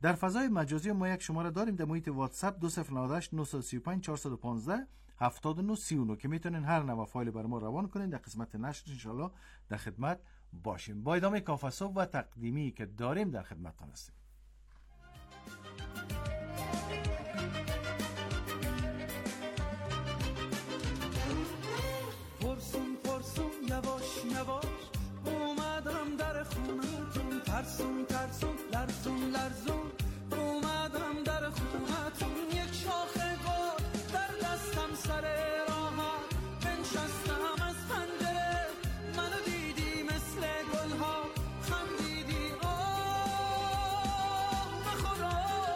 در فضای مجازی ما یک شماره داریم در محیط واتساپ 2098 935 415 7939 که میتونین هر نوع فایل بر ما روان کنین. در قسمت نشر انشالله در خدمت باشیم. با ادامه کافه صبح و تقدیمی که داریم در خدمتتان هستیم. پرسون پرسون یواش یواش اومدم در خونتون، ترسون ترسون لرزون لرزون اومدم در خونتون. یک شاخه گل در دستم سر راحت بنشستم از پنجره، منو دیدی مثل گلها خندیدی آه به خدا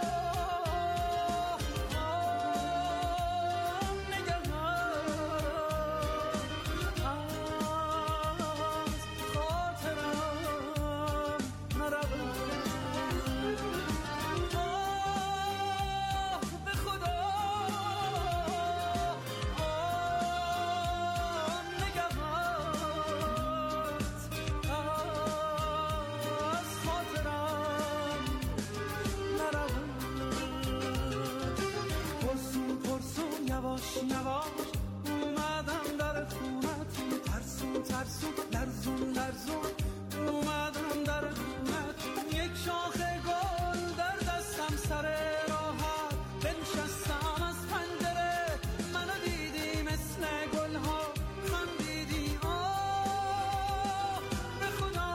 یواش یواش اومدم در خونتون، ترسون ترسون لرزون لرزون اومدم در خونتون. یک شاخه گل در دستم سر راحت بنشستم از پنجره، منو دیدی مثل گلها خندیدی آه به خدا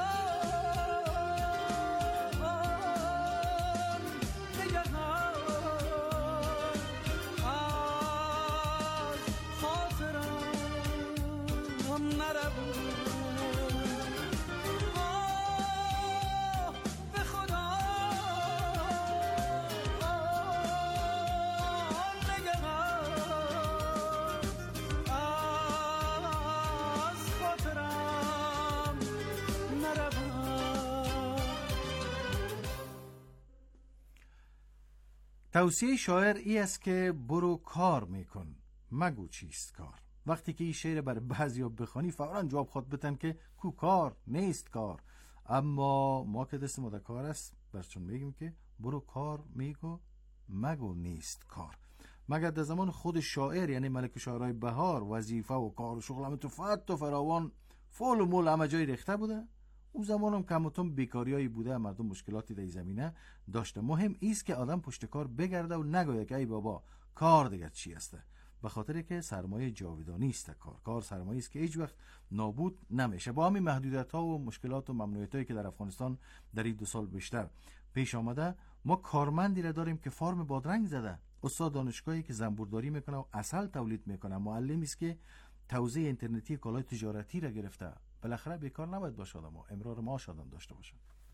توصیه شاعر ای است که برو کار میکن مگو چیست کار. وقتی که این شعر بر بعضیا بخوانی فوراً جواب خود بتن که کو کار نیست کار، اما ما که دست ما در کار است برچون میگیم که برو کار میگو مگو نیست کار. مگر در زمان خود شاعر یعنی ملک شاعرای بهار وظیفه و کار و شغل همه تو فت و فراوان فول و مول همه جای ریخته بوده؟ اون زمان هم کمتون بیکاریایی بوده، مردم مشکلاتی در زمینه داشته. مهم ایست که آدم پشت کار بگرده و نگوید که ای بابا کار دیگر چی هسته، به خاطر که سرمایه جاودانی است. کار سرمایه است که هیچ وقت نابود نمیشه. با همین محدودیت ها و مشکلات و ممنوعیت هایی که در افغانستان در این 2 سال بیشتر پیش آمده، ما کارمندی را داریم که فارم بادرنگ زده، استاد دانشگاهی که زنبورداری میکنه و عسل تولید میکنه، معلمی است که توزیع اینترنتی کالای تجارتی را گرفته. بالاخره بیکار نباید باشه آدم ها، امرار معاش آدم داشته باشه.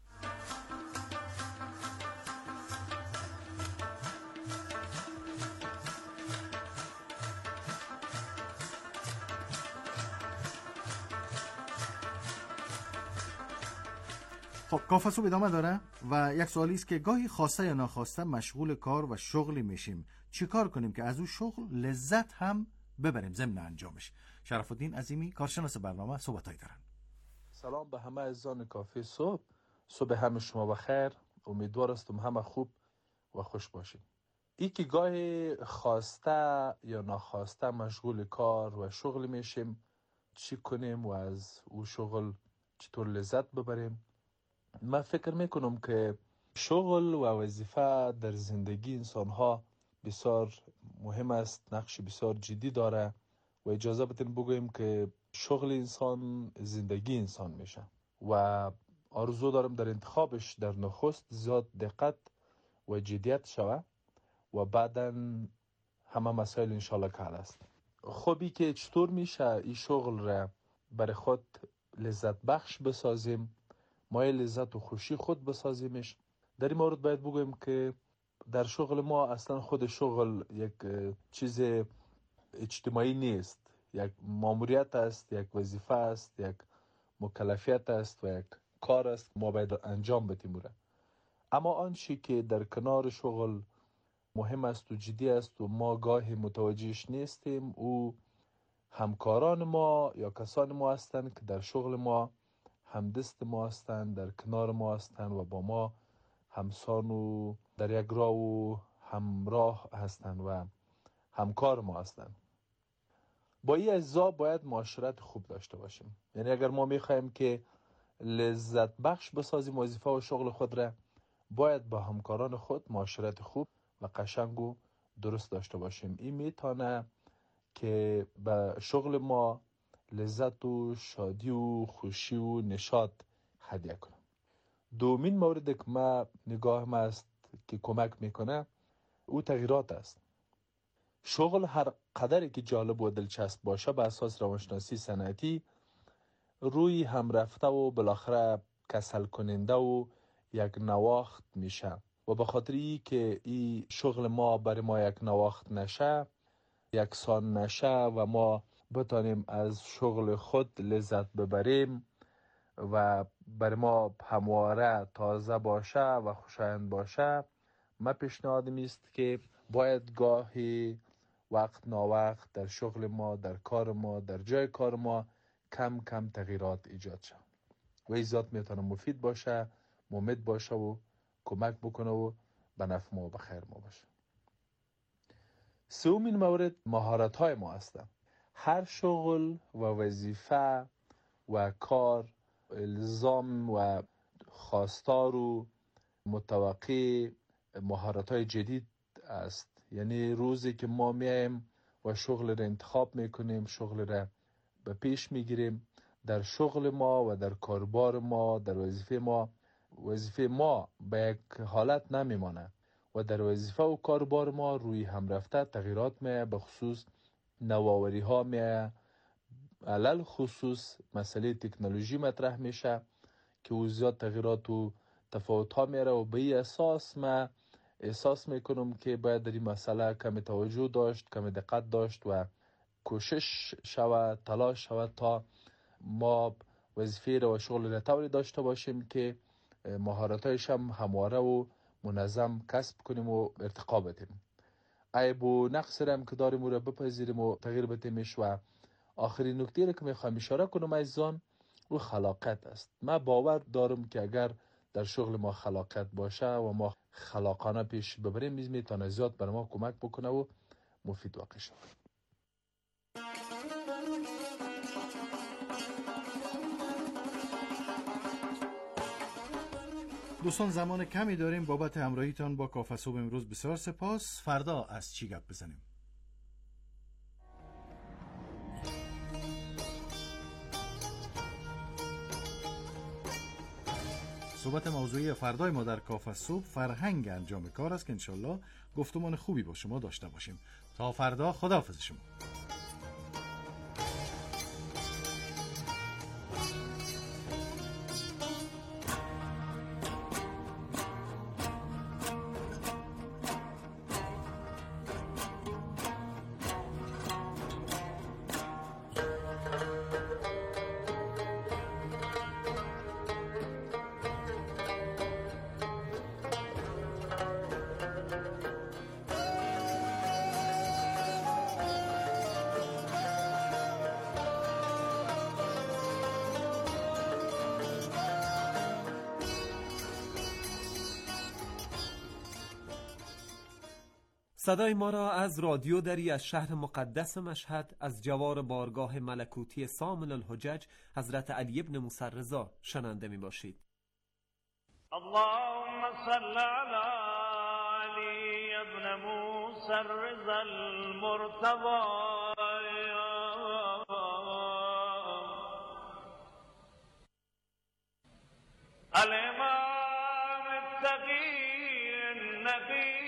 خب کافه صبح ادامه داره و یک سوالی است که گاهی خواسته یا ناخواسته مشغول کار و شغلی میشیم، چی کار کنیم که از اون شغل لذت هم ببریم ضمن انجامش؟ شرف الدین عظیمی کارشناس برنامه صحبتایی دارن. سلام به همه عزیزان کافه صبح. صبح همه شما بخیر. امیدوار هستم همه خوب و خوش باشید. ای که گاهی خواسته یا ناخواسته مشغول کار و شغل میشیم، چی کنیم و از او شغل چطور لذت ببریم؟ من فکر میکنم که شغل و وظیفه در زندگی انسان ها بسیار مهم است، نقش بسیار جدی داره و اجازه بدین بگویم که شغل انسان زندگی انسان میشه و آرزو دارم در انتخابش در نخست زیاد دقت و جدیت شوه و بعداً همه مسائل انشالله که حل است. خوبی که چطور میشه این شغل را برای خود لذت بخش بسازیم، مایه لذت و خوشی خود بسازیمش. در این مورد باید بگویم که در شغل ما اصلا خود شغل یک چیز اجتماعی نیست، یک ماموریت است، یک وظیفه است، یک مکلفیت است و یک کار است ما باید انجام بدیم. اما آنچه که در کنار شغل مهم است و جدی است و ما گاهی متوجهش نیستیم، او همکاران ما یا کسان ما هستند که در شغل ما همدست ما هستند، در کنار ما هستند و با ما همسان و در یک راه و همراه هستند و همکار ما هستند. با این اجزا باید معاشرت خوب داشته باشیم. یعنی اگر ما میخوایم که لذت بخش بسازیم وظیفه و شغل خود را، باید با همکاران خود معاشرت خوب و قشنگ و درست داشته باشیم. این میتونه که به شغل ما لذت و شادی و خوشی و نشاط هدیه کنم. دومین مورد که ما نگاه ما است که کمک میکنه او تغییرات است. شغل هر قدری که جالب و دلچسب باشه به اساس روانشناسی صنعتی روی هم رفته و بالاخره کسل کننده و یک نواخت میشه و به خاطر ای که این شغل ما برای ما یک نواخت نشه، یکسان نشه و ما بتانیم از شغل خود لذت ببریم و برای ما همواره تازه باشه و خوشایند باشه، ما پیشنهادم است که باید گاهی وقت ناوقت در شغل ما، در کار ما، در جای کار ما کم کم تغییرات ایجاد شد و این ذات میتونه مفید باشه، مفید باشه و کمک بکنه و به نفع ما و به خیر ما باشه. سومین مورد مهارت های ما هستند. هر شغل و وظیفه و کار الزام و خواستار و متوقع مهارت های جدید است. یعنی روزی که ما میایم و شغل را انتخاب میکنیم، شغل را به پیش میگیریم، در شغل ما و در کاربار ما، در وظیفه ما به یک حالت نمیمانه و در وظیفه و کاربار ما روی هم رفته تغییرات میه، به خصوص نوآوری ها میه، علل خصوص مسئله تکنولوژی مطرح میشه که او زیاد تغییرات و تفاوت ها میاره و به این اساس ما احساس میکنم که باید در این مسئله کمی توجه داشت، کمی دقت داشت و کوشش شود، تلاش شود تا ما وظیفه را و شغل را طوری داشته باشیم که مهارتایش هم همواره و منظم کسب کنیم و ارتقا بدیم. عیب و نقص را هم که داریم او را بپذیریم و تغییر بدیمش. و آخرین نکته را که میخوام اشاره کنم عزیزان، او خلاقیت است. من باور دارم که اگر در شغل ما خلاقیت باشه و ما خلاقانه پیش ببریم، میتونه زیاد بر ما کمک بکنه و مفید واقع شود. دوستان زمان کمی داریم، بابت همراهیتان با کافه صبح امروز بسیار سپاس. فردا از چی گپ بزنیم؟ صحبت موضوعی فردای ما در کافه صبح فرهنگ انجام کار است که انشالله گفتمان خوبی با شما داشته باشیم. تا فردا، خداحافظ شما. صدای ما را از رادیو دری از شهر مقدس مشهد از جوار بارگاه ملکوتی سامن الحجج حضرت علی ابن موسی رضا شنونده می باشید. اللهم صل علی علی ابن موسی رضا المرتضی الامام التقی النبی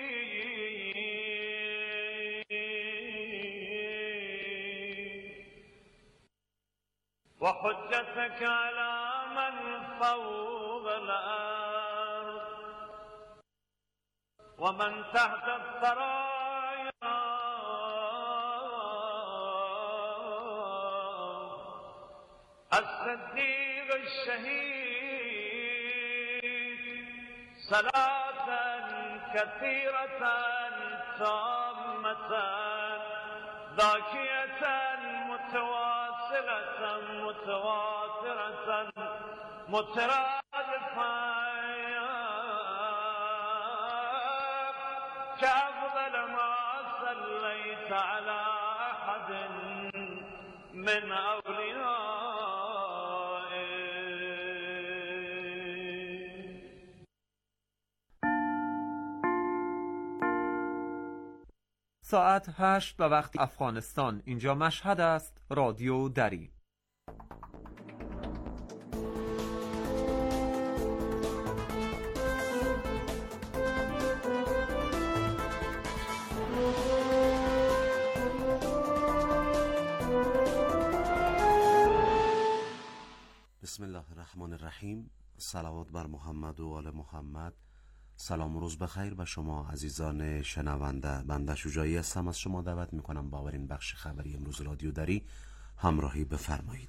وحجتك على من فوق الأرض ومن تحت الثرايا الصديق الشهيد صلاة كثيرة تامة ذاكية متواصلة متواترة مترادفة كأفضل ما صليت على أحد من أوليائك. ساعت 8 به وقت افغانستان. اینجا مشهد است. رادیو دری. بسم الله الرحمن الرحیم. صلوات بر محمد و آل محمد. سلام و روز بخیر به شما عزیزان شنونده. بنده شجاعی هستم، از شما دعوت میکنم با این بخش خبری امروز رادیو دری همراهی بفرمایید.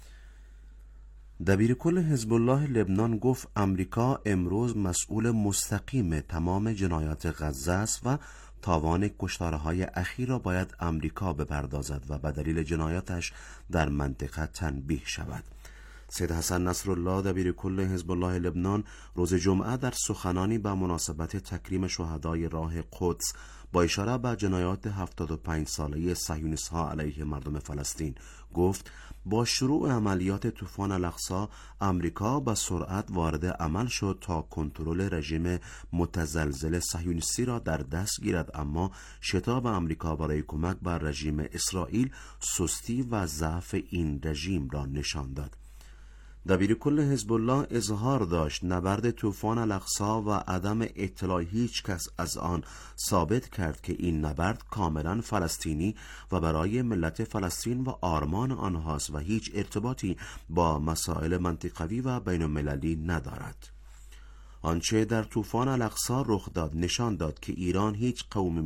دبیر کل حزب الله لبنان گفت امریکا امروز مسئول مستقیم تمام جنایات غزه است و تاوان کشتارهای اخیر را باید امریکا بپردازد و به دلیل جنایاتش در منطقه تنبیه شود. سید حسن نصرالله دبیر کل حزب الله لبنان روز جمعه در سخنانی به مناسبت تکریم شهدای راه قدس با اشاره به جنایات 75 ساله صهیونیست‌ها علیه مردم فلسطین گفت با شروع عملیات طوفان الاقصی امریکا به سرعت وارد عمل شد تا کنترل رژیم متزلزل صهیونیستی را در دست گیرد، اما شتاب امریکا برای کمک بر رژیم اسرائیل سستی و ضعف این رژیم را نشان داد. دبیر کل حزب الله اظهار داشت نبرد طوفان الاقصی و عدم اطلاع هیچ کس از آن ثابت کرد که این نبرد کاملا فلسطینی و برای ملت فلسطین و آرمان آنهاست و هیچ ارتباطی با مسائل منطقوی و بین المللی ندارد. آنچه در طوفان الاقصی رخ داد نشان داد که ایران هیچ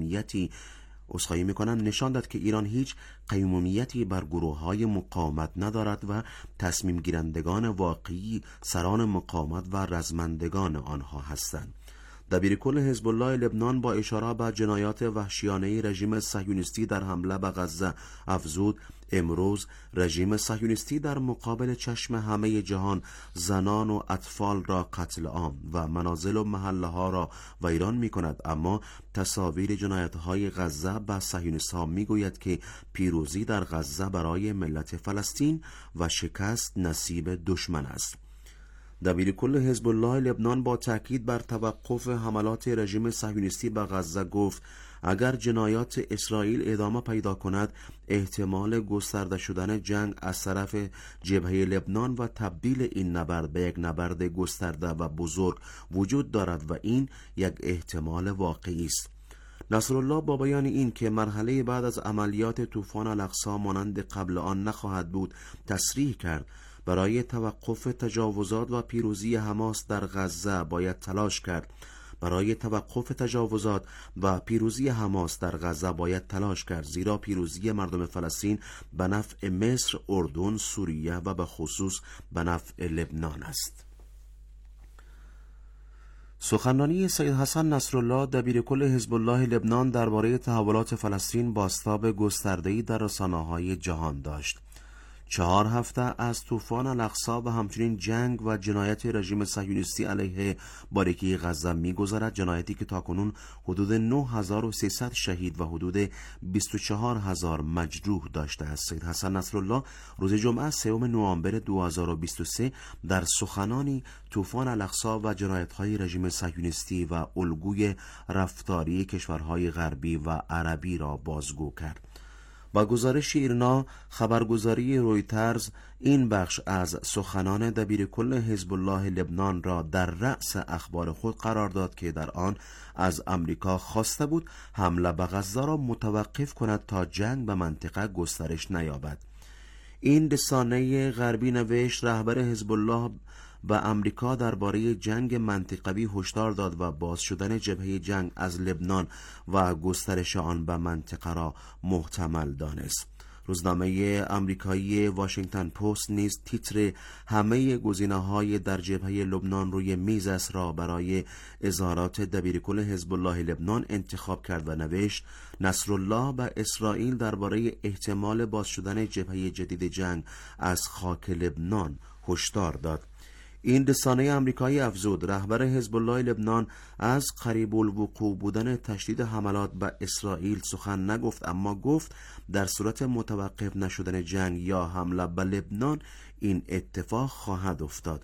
قیمومیتی بر گروه‌های مقاومت ندارد و تصمیم گیرندگان واقعی سران مقاومت و رزمندگان آنها هستند. دبیر کل حزب الله لبنان با اشاره به جنایات وحشیانه رژیم صهیونیستی در حمله به غزه افزود امروز رژیم صهیونیستی در مقابل چشم همه جهان زنان و اطفال را قتل عام و منازل و محله ها را ویران می کند، اما تصاویر جنایت های غزه به صهیونیست ها می گوید که پیروزی در غزه برای ملت فلسطین و شکست نصیب دشمن است. دبیر کل حزب الله لبنان با تاکید بر توقف حملات رژیم صهیونیستی به غزه گفت اگر جنایات اسرائیل ادامه پیدا کند احتمال گسترده شدن جنگ از طرف جبهه لبنان و تبدیل این نبرد به یک نبرد گسترده و بزرگ وجود دارد و این یک احتمال واقعی است. نصرالله با بیان این که مرحله بعد از عملیات طوفان الاقصی مانند قبل آن نخواهد بود تصریح کرد برای توقف تجاوزات و پیروزی حماس در غزه باید تلاش کرد. برای توقف تجاوزات و پیروزی حماس در غزه باید تلاش کرد، زیرا پیروزی مردم فلسطین به نفع مصر، اردن، سوریه و به خصوص به نفع لبنان است. سخنرانی سید حسن نصرالله دبیر کل حزب الله لبنان درباره تحولات فلسطین بازتاب گسترده‌ای در رسانه‌های جهان داشت. 4 هفته از طوفان الاقصی و همچنین جنگ و جنایت رژیم صهیونیستی علیه باریکی غزه می‌گذرد، جنایتی که تاکنون حدود 9300 شهید و حدود 24000 مجروح داشته است. سید حسن نصرالله روز جمعه 3 نوامبر 2023 در سخنانی طوفان الاقصی و جنایت‌های رژیم صهیونیستی و الگوی رفتاری کشورهای غربی و عربی را بازگو کرد. با گزارش ایرنا خبرگزاری رویترز این بخش از سخنان دبیر کل حزب الله لبنان را در رأس اخبار خود قرار داد که در آن از امریکا خواسته بود حمله به غزه را متوقف کند تا جنگ به منطقه گسترش نیابد. این رسانه غربی نوشت رهبر حزب الله به امریکا درباره جنگ منطقوی هشدار داد و باز شدن جبهه جنگ از لبنان و گسترش آن به منطقه را محتمل دانست. روزنامه آمریکایی واشنگتن پست نیز تیتر همه گزینه‌های در جبهه لبنان روی میز است را برای اظهارات دبیرکل حزب الله لبنان انتخاب کرد و نوشت نصرالله به اسرائیل درباره احتمال باز شدن جبهه جدید جنگ از خاک لبنان هشدار داد. این رسانه آمریکایی افزود رهبر حزب الله لبنان از قریب الوقوع بودن تشدید حملات به اسرائیل سخن نگفت، اما گفت در صورت متوقف نشدن جنگ یا حمله به لبنان این اتفاق خواهد افتاد.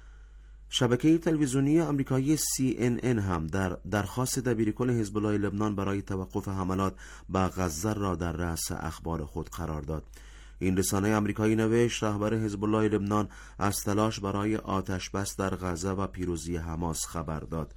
شبکه تلویزیونی آمریکایی CNN هم در درخواست دبیرکل حزب الله لبنان برای توقف حملات به غزه را در رأس اخبار خود قرار داد. این رسانه آمریکایی نوشت رهبر حزب الله لبنان از تلاش برای آتش بس در غزه و پیروزی حماس خبر داد.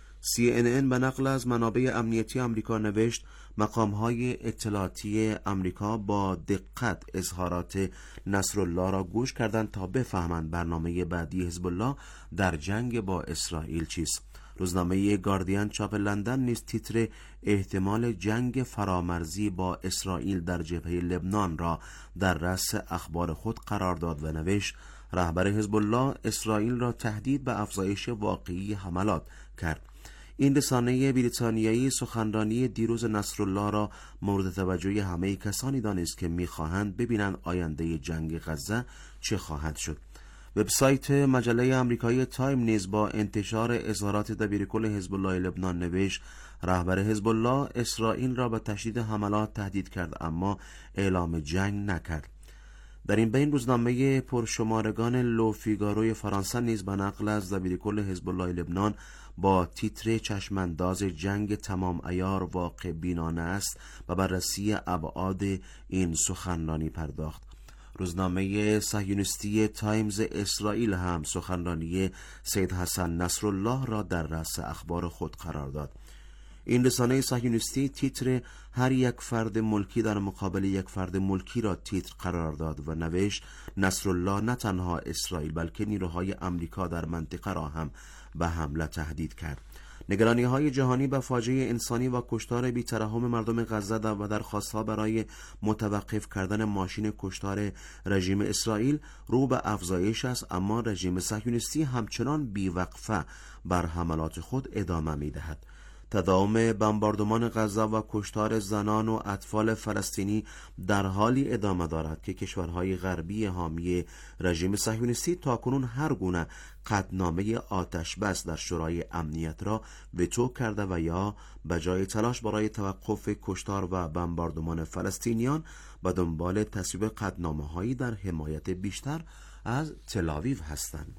CNN به نقل از منابع امنیتی آمریکا نوشت مقام‌های اطلاعاتی آمریکا با دقت اظهارات نصرالله را گوش کردند تا بفهمند برنامه بعدی حزب الله در جنگ با اسرائیل چیست. روزنامه گاردین چاپ لندن نیز تیتر احتمال جنگ فرامرزی با اسرائیل در جبهه لبنان را در رأس اخبار خود قرار داد و نوشت رهبر حزب الله اسرائیل را تهدید به افزایش واقعی حملات کرد. این رسانه بریتانیایی سخنرانی دیروز نصرالله را مورد توجه همه کسانی دانست که می‌خواهند ببینند آینده جنگ غزه چه خواهد شد. وبسایت مجله آمریکایی تایم نیز با انتشار اظهارات دبیرکل حزب الله لبنان نوشت رهبر حزب الله اسرائیل را به تشدید حملات تهدید کرد اما اعلام جنگ نکرد. در این بین روزنامه پرشمارگان لو فیگاروی فرانسه نیز به نقل از دبیرکل حزب الله لبنان با تیتر چشمانداز جنگ تمام عیار واقع بینانه است و بررسی ابعاد این سخنرانی پرداخت. روزنامه صهیونیستی تایمز اسرائیل هم سخنرانی سید حسن نصرالله را در رأس اخبار خود قرار داد. این رسانه صهیونیستی تیتر هر یک فرد ملکی در مقابل یک فرد ملکی را تیتر قرار داد و نوشت نصرالله نه تنها اسرائیل بلکه نیروهای آمریکا در منطقه را هم به حمله تهدید کرد. نگرانی‌های جهانی به فاجعه انسانی و کشتار بی‌ترحم مردم غزه و درخواست‌ها برای متوقف کردن ماشین کشتار رژیم اسرائیل رو به افزایش است، اما رژیم صهیونیستی همچنان بی‌وقفه بر حملات خود ادامه می‌دهد. تداوم بمباردمان غزه و کشتار زنان و اطفال فلسطینی در حالی ادامه دارد که کشورهای غربی حامی رژیم صهیونیستی تاکنون هر گونه قطعنامه آتش بس در شورای امنیت را وتو کرده و یا به جای تلاش برای توقف کشتار و بمباردمان فلسطینیان به دنبال تصویب قطعنامه‌هایی در حمایت بیشتر از تل‌آویو هستند.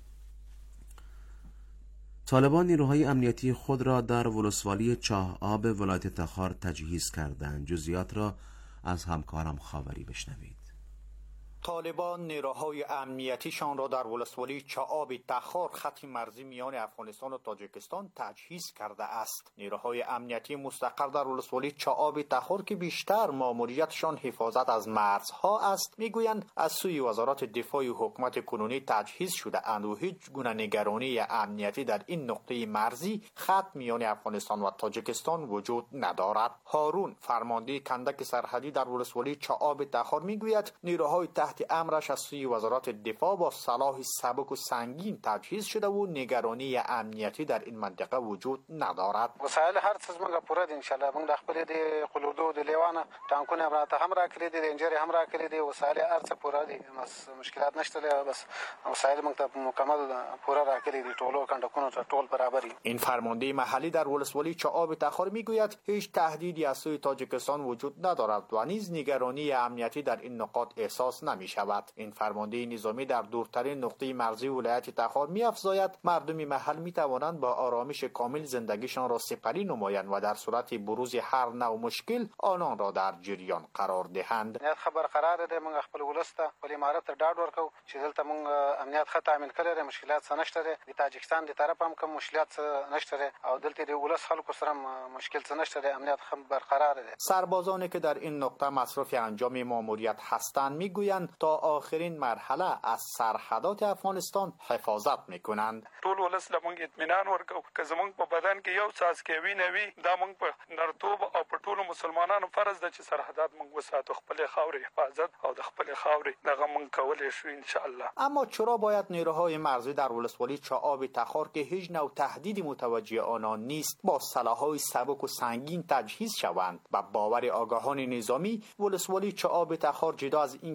طالبان نیروهای امنیتی خود را در ولسوالی چاه آب ولایت تخار تجهیز کردند. جزئیات را از همکارم خاوری بشنوید. طالبان نیروهای امنیتیشان را در ولسوالی چاه تخار خط مرزی میان افغانستان و تاجیکستان تجهیز کرده است. نیروهای امنیتی مستقر در ولسوالی چاه تخار که بیشتر ماموریتشان حفاظت از مرزها است میگویند از سوی وزارت دفاع حکومت کنونی تجهیز شده اند و هیچ گونه نگرانی امنیتی در این نقطه مرزی خط میان افغانستان و تاجیکستان وجود ندارد. هارون فرمانده کندک سرحدی در ولسوالی چاه تخار میگوید نیروهای تحت امرش از سوی وزارت دفاع با سلاح سبک و سنگین تجهیز شده و نگرانی امنیتی در این منطقه وجود ندارد. وسایل هر څه موږ پوره دي ان شاء الله. موږ د خپل د قلودو د لیوانه ټانکونه راته هم راکړي دي، رینجر هم راکړي دي، وسایل هر څه پوره دي، بس مشکلات نشته، بس وسایل موږ ته مکمل پوره راکړي دي، ټولو کندکونو ته ټول برابري. این فرمانده محلی در ولسوالی چاه تخار میگوید هیچ تهدیدی از سوی تاجیکستان وجود ندارد و نیز نگرانی امنیتی در این نقاط احساس نمی شود. این فرمانده نظامی در دورترین نقطه مرزی ولایت تخار می‌افزاید مردم محل می‌توانند با آرامش کامل زندگیشان را سپری نمایند و در صورت بروز هر نوع مشکل آنان را در جریان قرار دهند. امنیت خبر قرار ده موږ خپل ولسته ولې امارت ته ډاډ ورکو چې دلته موږ امنیت ښه تامین کړی دی، مشکلات څه نشته دی، د تاجکستان د طرف هم کوم مشکلات څه نشته دی او دلته د ولس خلکو سره مشکل څه نشته دی، امنیت هم برقرار دی. سربازانی که در این نقطه مصروف انجام ماموریت هستند میگویند تا آخرین مرحله از سرحدات افغانستان حفاظت میکنند. ټول ولس لمونږ اطمینان ورکو که زمونږ په بدن کې یو څاڅکی وینه وي دا مونږ په نرتوب او په ټولو مسلمانانو فرض ده چې سرحدات مونږ وساتو، خپل خاورې حفاظت او د خپل خاورې دغه مونږ کولی شو ان شاء الله. اما چرا باید نیروهای مرزی در ولسوالی چاه تخار که هیچ نوع تهدیدی متوجه آنان نیست با سلاح‌های سبک و سنگین تجهیز شوند؟ با باور آگاهان نظامی ولسوالی چاه تخار جدا از اینکه نقطه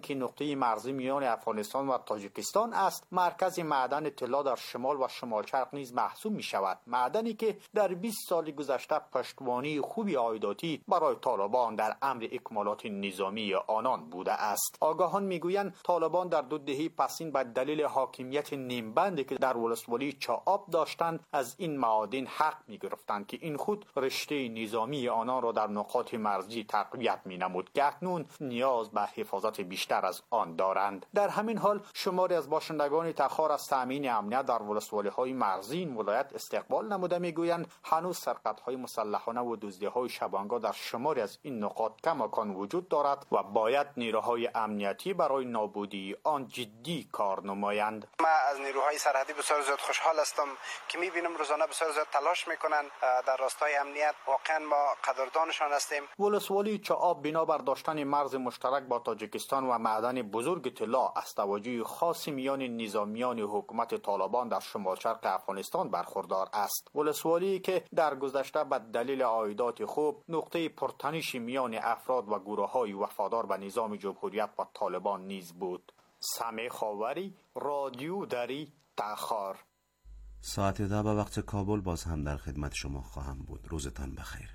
منطقه مرزی میان افغانستان و تاجیکستان است، مرکز معدن طلا در شمال و شمال شرق نیز محسوب می شود. معدنی که در 20 سال گذشته پشتوانه خوبی عایداتی برای طالبان در امر اکمالات نظامی آنان بوده است. آگاهان میگویند طالبان در 2 دهه پسین به دلیل حاکمیت نیمبندی که در ولسوالی چاآب داشتند از این معادن حق میگرفتند که این خود رشته نظامی آنان را در نقاط مرزی تقویت مینمود که اکنون نیاز به حفاظت بیشتر از آن دارند. در همین حال شماری از باشندگان تخار از تامین امنیت در ولسوالی‌های مرزی این ولایت استقبال نموده میگویند هنوز سرقت‌های مسلحانه و دزدی‌های شبانگاه در شماری از این نقاط کماکان وجود دارد و باید نیروهای امنیتی برای نابودی آن جدی کار نمایند. ما از نیروهای سرحدی بسیار زیاد خوشحال هستم که می‌بینم روزانه بسیار زیاد تلاش میکنن در راستای امنیت. واقعا ما قدردانشان هستیم. ولسوالی چاآب بنابر داشتن مرز مشترک با تاجیکستان و معدن بزرگ طلا از توجه خاص میان نظامیان حکومت طالبان در شمال شرق افغانستان برخوردار است. ولسوالی که در گذشته به دلیل عایدات خوب نقطه پرتنش میان افراد و گروه‌های وفادار به نظام جمهوریت و طالبان نیز بود. سمیع خاوری، رادیو دری، تخار. ساعت 10 به وقت کابل باز هم در خدمت شما خواهم بود. روزتان بخیر.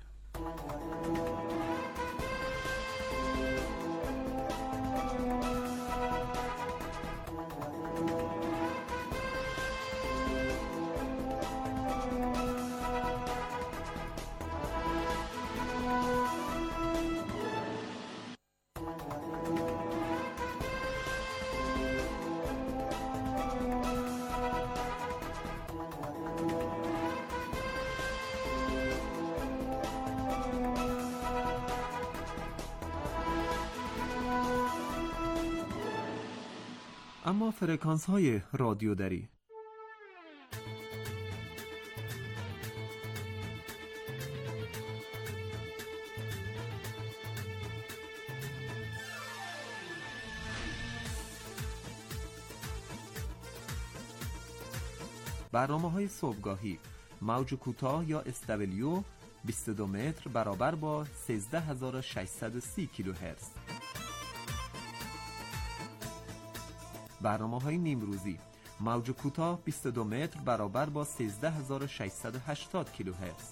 اما فرکانس های رادیو دری برنامه‌های صبحگاهی موج کوتاه یا SW 22 متر برابر با 13630 کیلوهرتز. برنامه‌های نیمروزی موج کوتاه 22 متر برابر با 13680 کیلوهرتز.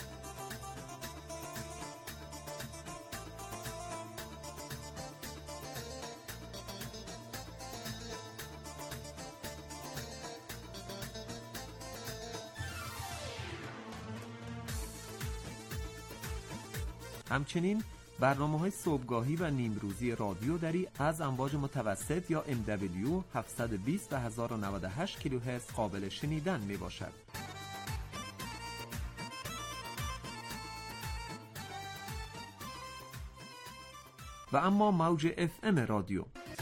همچنین برنامه‌های صبحگاهی و نیمروزی رادیو دری از امواج متوسط یا MW 720 و 1098 کیلوهرتز قابل شنیدن میباشد. و اما موج FM رادیو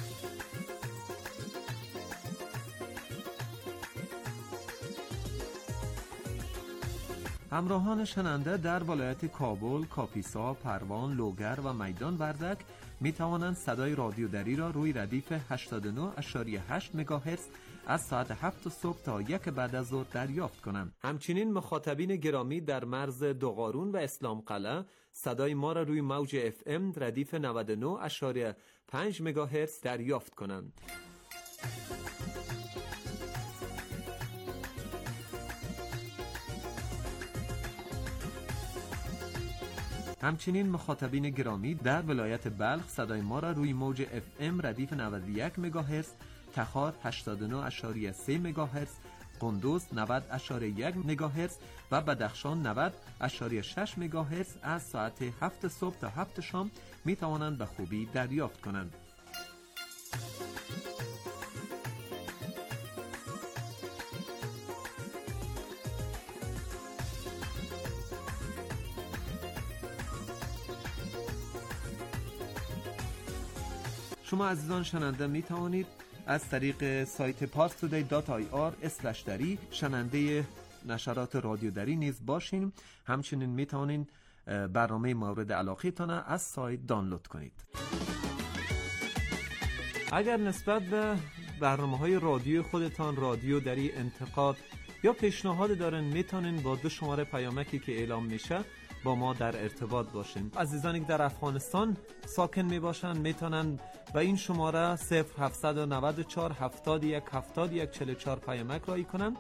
همراهان شنونده در ولایت کابل، کاپیسا، پروان، لوگر و میدان وردک می توانند صدای رادیو دری را روی ردیف 89.8 مگاهرتز از ساعت 7 صبح تا 1 بعد از ظهر دریافت کنند. همچنین مخاطبین گرامی در مرز دوغارون و اسلام قلعه صدای ما را روی موج FM ردیف 99.5 مگاهرتز دریافت کنند. همچنین مخاطبین گرامی در ولایت بلخ صدای ما را روی موج FM ردیف 91 مگاهرتز، تخار 89.3 مگاهرتز، قندوز 90.1 مگاهرتز و بدخشان 90.6 مگاهرتز از ساعت 7 صبح تا 7 شام می توانند به خوبی دریافت کنند. شما عزیزان شنونده می توانید از طریق سایت parstoday.ir/dari شنونده نشرات رادیو دری نیز باشین. همچنین می توانید برنامه مورد علاقه تان از سایت دانلود کنید. اگر نسبت به برنامه‌های رادیو خودتان رادیو دری انتقاد یا پیشنهاد دارن، میتونین با 2 شماره پیامکی که اعلام میشه با ما در ارتباط باشین. عزیزانی که در افغانستان ساکن می باشن میتونن به این شماره 0794 71 71 44 پیامک رایی کنن.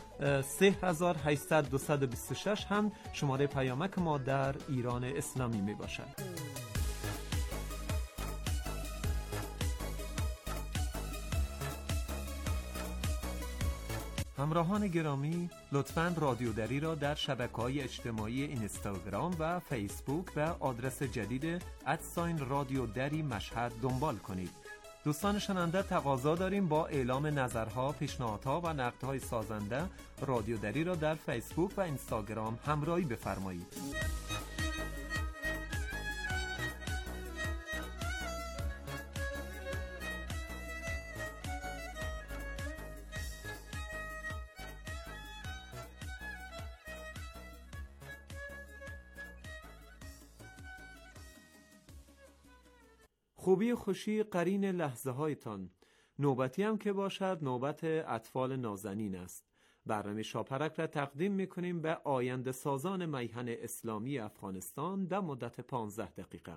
3800 هم شماره پیامک ما در ایران اسلامی می باشد. همراهان گرامی، لطفاً رادیو دری را در شبکه‌های اجتماعی اینستاگرام و فیسبوک و آدرس جدید @رادیو دری مشهد دنبال کنید. دوستان شنونده، تقاضا داریم با اعلام نظرها، پیشنهادها و نقدهای سازنده رادیو دری را در فیسبوک و اینستاگرام همراهی بفرمایید. خوبی و خوشی قرین لحظه هایتان. نوبتی هم که باشد نوبت اطفال نازنین است. برنامه شاپرک را تقدیم میکنیم به آینده سازان میهن اسلامی افغانستان در مدت 15 دقیقه.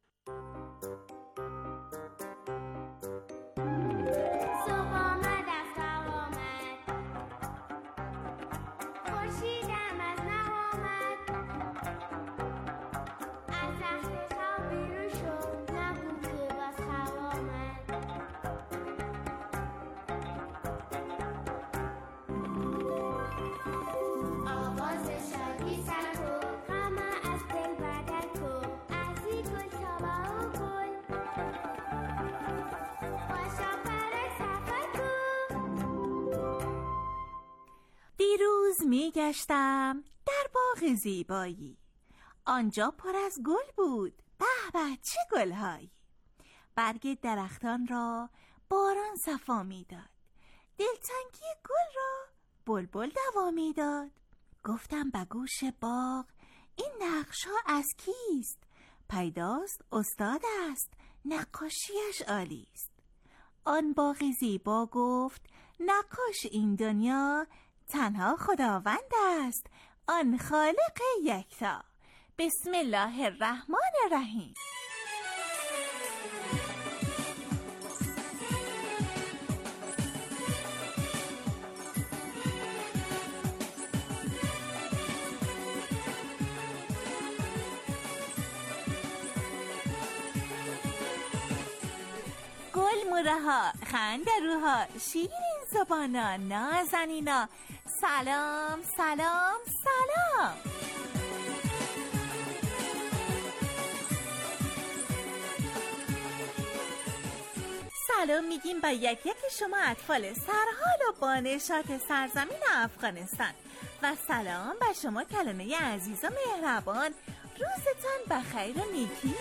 دیروز میگشتم در باغ زیبایی، آنجا پر از گل بود. به به چه گلهایی! برگ درختان را باران صفا میداد، دلتنگی گل را بلبل دوا میداد. گفتم به گوش باغ این نقش ها از کیست؟ پیداست استاد است، نقاشیش عالی است. آن باغ زیبا گفت نقاش این دنیا تنها خداوند است، آن خالق یکتا. بسم الله الرحمن الرحیم. گل مرها، خندروها، شیرین زبانا، نازنینا، سلام سلام سلام. سلام میگیم به یک یک شما اطفال سرحال و بانشات سرزمین افغانستان و سلام به شما کلمه عزیز و مهربان. روزتان بخیر و نیکی.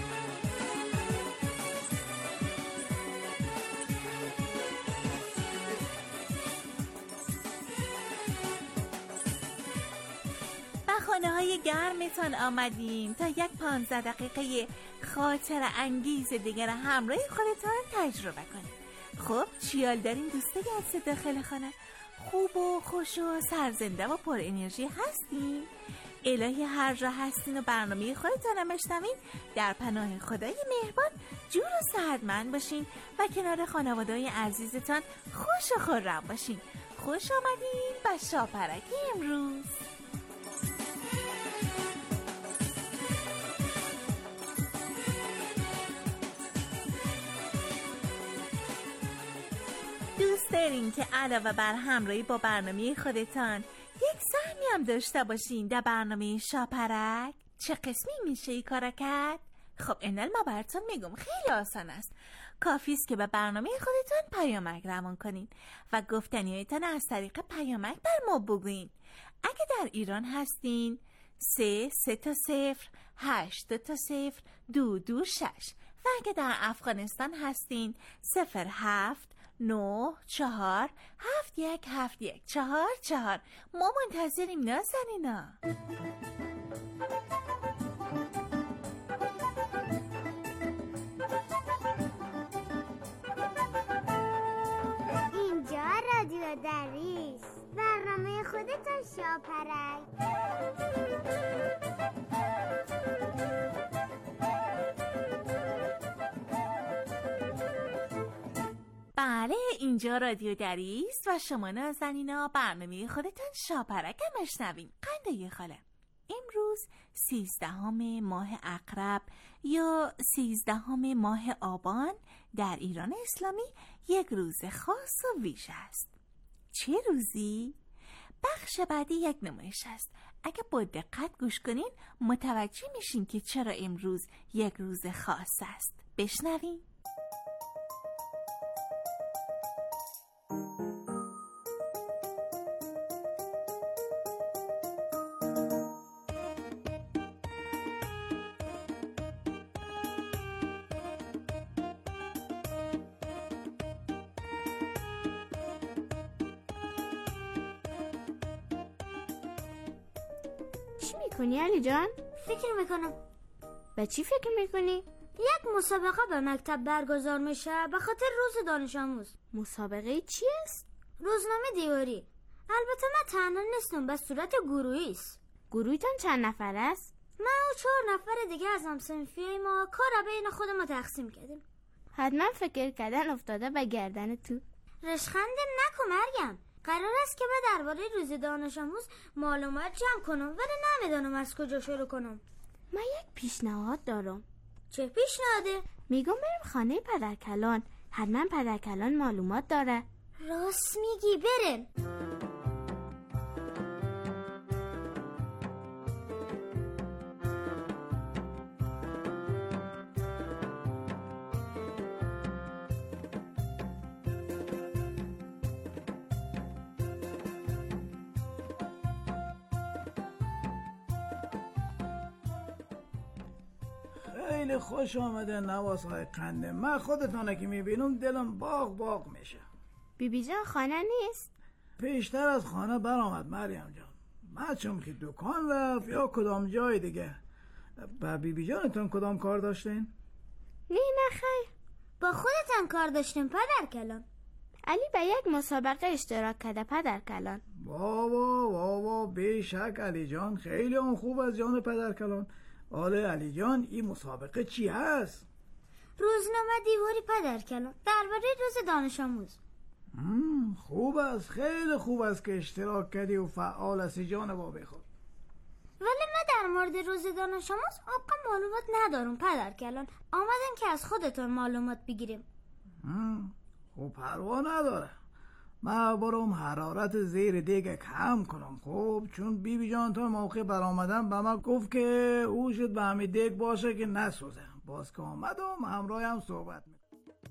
خانه های گرمتان آمدیم تا یک 15 دقیقه خاطر انگیز دیگر همراه خودتان تجربه کنید. خب چیال دارین دوسته گرد داخل خانه؟ خوب و خوش و سرزنده و پر انرژی هستین؟ الهی هر جا هستین و برنامه خودتان رو میشنوین، در پناه خدای مهربان جور و صحتمند باشین و کنار خانواده‌های عزیزتان خوش و خرم باشین. خوش آمدین به شاپرک امروز. دوست دارین که علاوه بر همراهی با برنامه خودتان یک سهمی هم داشته باشین در برنامه شاپرک؟ چه قسمی میشه ای کارا کرد؟ خب اینال ما براتون میگم، خیلی آسان است. کافی است که به برنامه خودتان پیامک روان کنین و گفتنیایتان از طریق پیامک بر ما بگوین. اگه در ایران هستین 3 تا 0 8 تا 0 2 2 6 و اگه در افغانستان هستین 07 9 4 7 1 7 1 4 4. ما منتظریم نازنینا. اینجا رادیو دریست، برنامه خودتان شاپرک. اینجا رادیو دری است و شما نازنینا برنامه خودتان شاپرک مشنوین. قنده خاله، امروز 13 ماه عقرب یا 13 ماه آبان در ایران اسلامی یک روز خاص و ویژه است. چه روزی؟ بخش بعدی یک نمایش است. اگه با دقت گوش کنین متوجه میشین که چرا امروز یک روز خاص است. بشنوین. چی میکنی علی جان؟ فکر میکنم. به چی فکر میکنی؟ یک مسابقه به مکتب برگزار میشه به خاطر روز دانش آموز. مسابقه چی است؟ روزنامه دیواری. البته من تنها نیستم، به صورت گروهی است. گروهتان چند نفر است؟ من و 4 نفر دیگه از همصنفی ما کار بین خودمون تقسیم کردیم. حتما فکر کردن افتاده به گردن تو. رشخنده نکن مریم. قرار است که من درباره روز دانش آموز معلومات جمع کنم ولی نمیدونم از کجا شروع کنم. من یک پیشنهاد دارم. چه پیشنهاده؟ میگم بریم خانه پدرکلان. حتما پدرکلان معلومات داره. راست میگی، بریم. خیلی خوش آمده نواس‌های قنده. من خودتانه که میبینم دلم باغ میشه. بیبی جان خانه نیست؟ پیشتر از خانه برآمد مریم جان. من چون که دکان رفت یا کدام جای دیگه. با بیبی جانتون کدام کار داشتین؟ نه خیر، با خودتان کار داشتیم پدرکلان. علی به یک مسابقه اشتراک کرده پدرکلان. بابا بیشک علی جان خیلی اون خوب از جان پدرکلان. آله علی جان این مسابقه چی هست؟ روزنامه دیواری پدرکلان درباره روز دانش آموز. خوب است، خیلی خوب است که اشتراک کردی و فعال هستی جان بابی خود. ولی من در مورد روز دانش آموز آقا معلومات ندارم پدرکلان. آمدم که از خودتون معلومات بگیریم. خب پروا نداره. من برم حرارت زیر دیگه کم کنم. خب چون بیبی جان تا موقع برآمدن به من گفت که او شد به همین دیگ باشه که نسوزه. باز که آمدم همراه هم صحبت میکنم.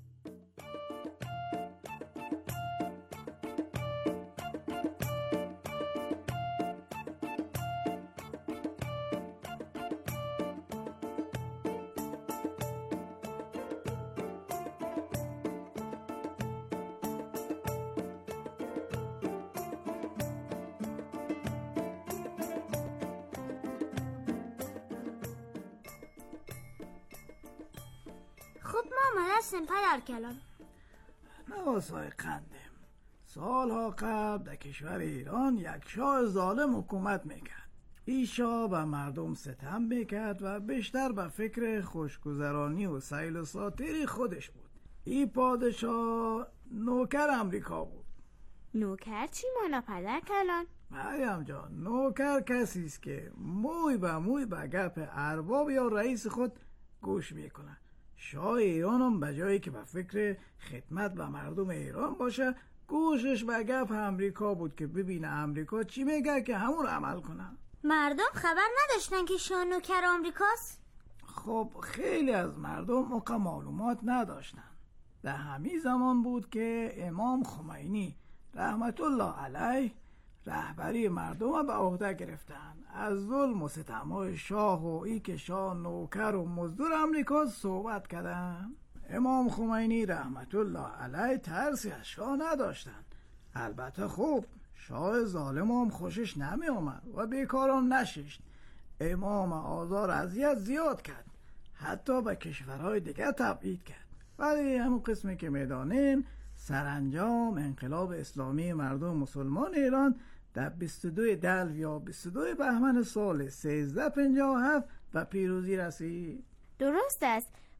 خب ما آمده هستیم پدرکلان. نواسای قندم سالها قبل در کشور ایران یک شاه ظالم حکومت میکرد. این شاه به مردم ستم میکرد و بیشتر به فکر خوشگذرانی و سیل و ساطری خودش بود. این پادشاه نوکر امریکا بود. نوکر چی مانا پدرکلان؟ مریم جان نوکر کسی است که موی به گپ ارباب یا رئیس خود گوش میکنه. شاه ایران هم به جایی که به فکر خدمت به مردم ایران باشه گوشش به گپ امریکا بود که ببینه امریکا چی میگه که همون عمل کنه. مردم خبر نداشتن که شاه نوکر آمریکاست؟ خب خیلی از مردم موقع معلومات نداشتن. در همین زمان بود که امام خمینی رحمت الله علیه رهبری مردم به عهده گرفتن. از ظلم و ستم‌های شاه و ای که شاه نوکر و مزدور امریکا صحبت کردن. امام خمینی رحمت الله علیه ترسی از شاه نداشتن. البته خوب شاه ظالم هم خوشش نمی آمد و بیکارم نششت. امام آزار اذیت زیاد کرد، حتی به کشورهای دیگه تبعید کرد. ولی همون قسمی که میدانین سرانجام انقلاب اسلامی مردم مسلمان ایران در 22 دلو یا 22 بهمن سال 1357 و پیروزی رسید. درست است،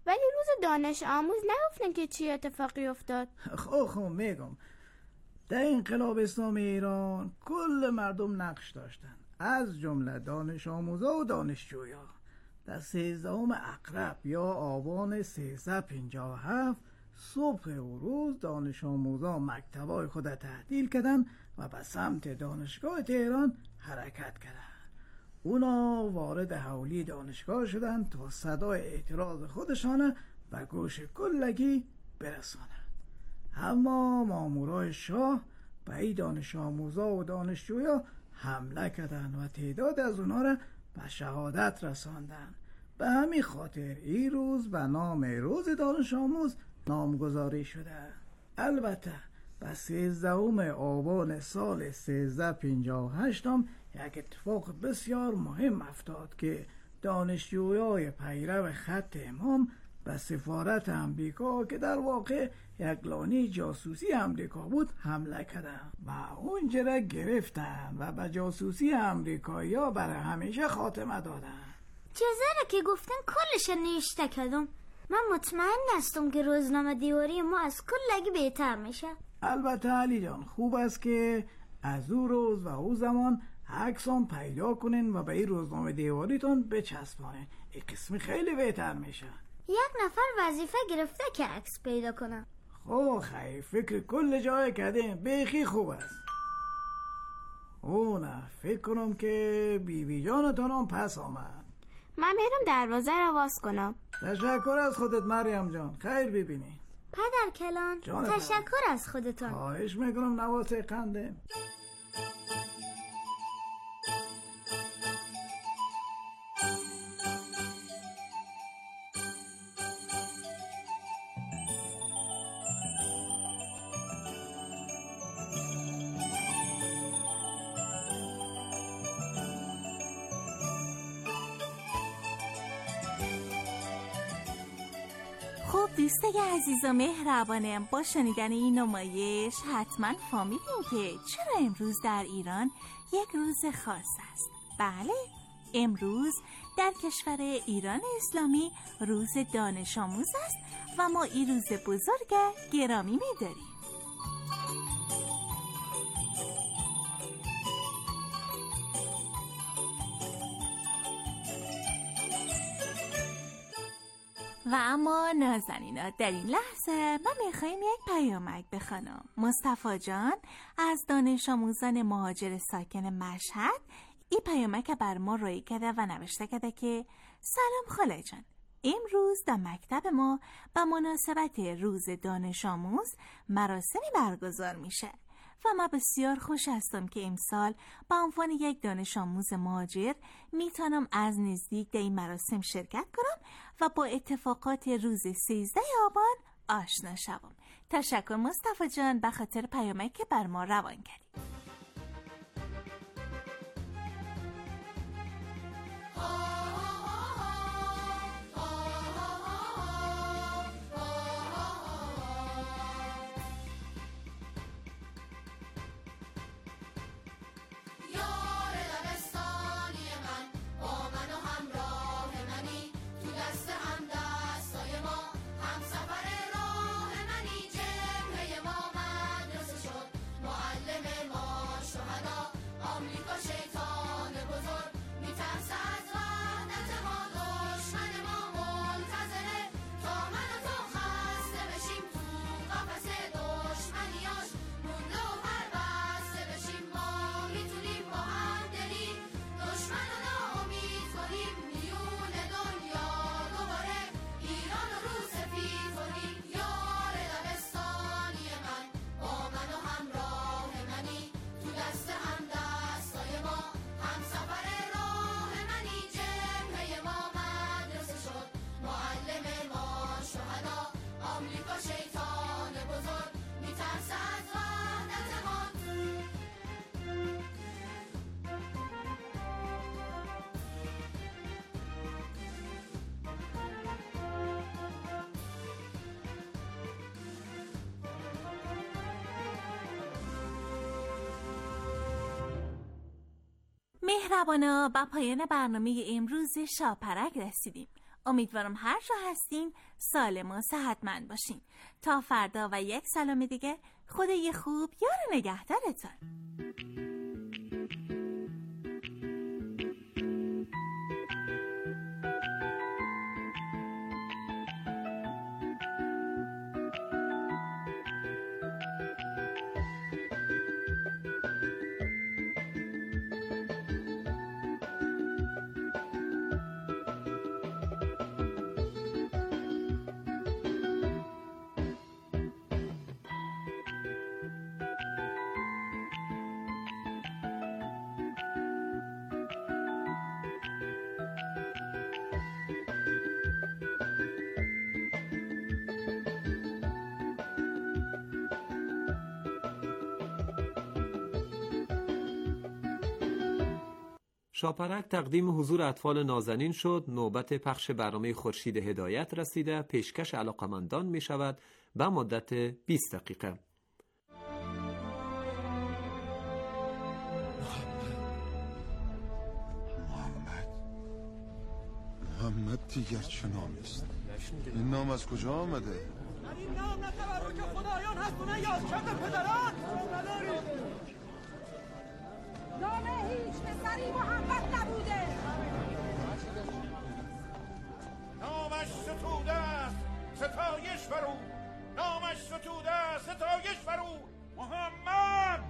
ولی روز دانش آموز نگفتن که چی اتفاقی افتاد. خب میگم. در انقلاب اسلامی ایران کل مردم نقش داشتن، از جمله دانش آموزا و دانشجویا. در 13 اقرب یا آبان 1357 صبح و روز دانش آموزا مکتبای خود تعطیل کردن و به سمت دانشگاه تهران حرکت کردن. اونا وارد حولی دانشگاه شدن تا صدای اعتراض خودشان به گوش کلگی برسانند. اما مامورای شاه به این دانش آموزا و دانشجویا حمله کردن و تعداد از اونا را به شهادت رساندن. به همین خاطر این روز به نام روز دانش آموز نامگذاری شده. البته به 13 آبان سال 1358 هم یک اتفاق بسیار مهم افتاد که دانشجویای پیرو خط امام به سفارت امریکا که در واقع یک لانه جاسوسی امریکا بود حمله کردن و اونجا را گرفتن و به جاسوسی امریکایی ها برای همیشه خاتمه دادن. چیزایی که گفتن کلش نوشته کردم. من مطمئن هستم که روزنامه دیواری ما از کلگی بهتر میشه. البته علی جان، خوب است که از او روز و او زمان عکسان پیدا کنین و به این روزنامه دیواریتون بچسبانین. این قسمی خیلی بهتر میشه. یک نفر وظیفه گرفته که عکس پیدا کنم. خب خیلی فکر کل جای کردیم، بیخی خوب است. نه فکر کنم که بیبی جانتون هم پس آمد. من میرم دروازه رو باز کنم. تشکر از خودت مریم جان، خیر ببینی. پدر کلان تشکر از خودتون. خواهش میکنم، نواسه قنده. خب دوستای عزیز و مهربانم، با شنیدن این نمایش حتما فهمیدین که چرا امروز در ایران یک روز خاص است. بله، امروز در کشور ایران اسلامی روز دانش آموز است و ما این روز بزرگ گرامی می‌داریم. و اما نازنینا، در این لحظه من میخوایم یک پیامک بخوانم. مصطفی جان از دانش آموزان مهاجر ساکن مشهد این پیامک بر ما روی کرده و نوشته کرده که سلام خاله جان، امروز در مکتب ما به مناسبت روز دانش آموز مراسمی برگزار میشه و من بسیار خوش هستم که امسال به عنوان یک دانش آموز مهاجر میتونم از نزدیک در این مراسم شرکت کنم و با اتفاقات روز 13 آبان آشنا شوم. تشکر مصطفی جان به خاطر پیامک که بر ما روان کردی. مهربانا، با پایان برنامه امروز شاپرک رسیدیم. امیدوارم هر جا هستین سالم و صحتمند باشین. تا فردا و یک سلام دیگه، خدای خوب یار نگهدارتون. شاپرک تقدیم حضور اطفال نازنین شد. نوبت پخش برنامه خورشید هدایت رسیده. پیشکش علاقمندان می شود به مدت 20 دقیقه. محمد دیگر چه نامی است؟ این نام از کجا آمده؟ این نام نه تبرک خدایان هست و نه یادکرد پدران. نام هیچ پسری محمد نبوده. نامش ستوده است ستایش بر او، نامش ستوده است ستایش بر او. محمد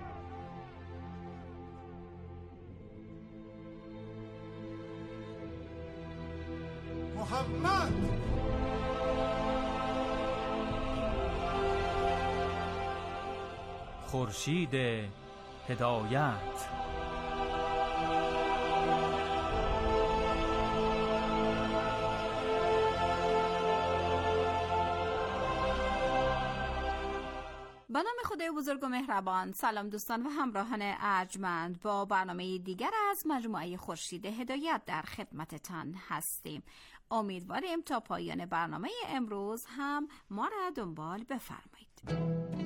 محمد خورشید هدایت. به نام خدای بزرگ و مهربان. سلام دوستان و همراهان ارجمند، با برنامه دیگر از مجموعه خورشید هدایت در خدمتتان هستیم. امیدواریم تا پایان برنامه امروز هم ما را دنبال بفرمایید.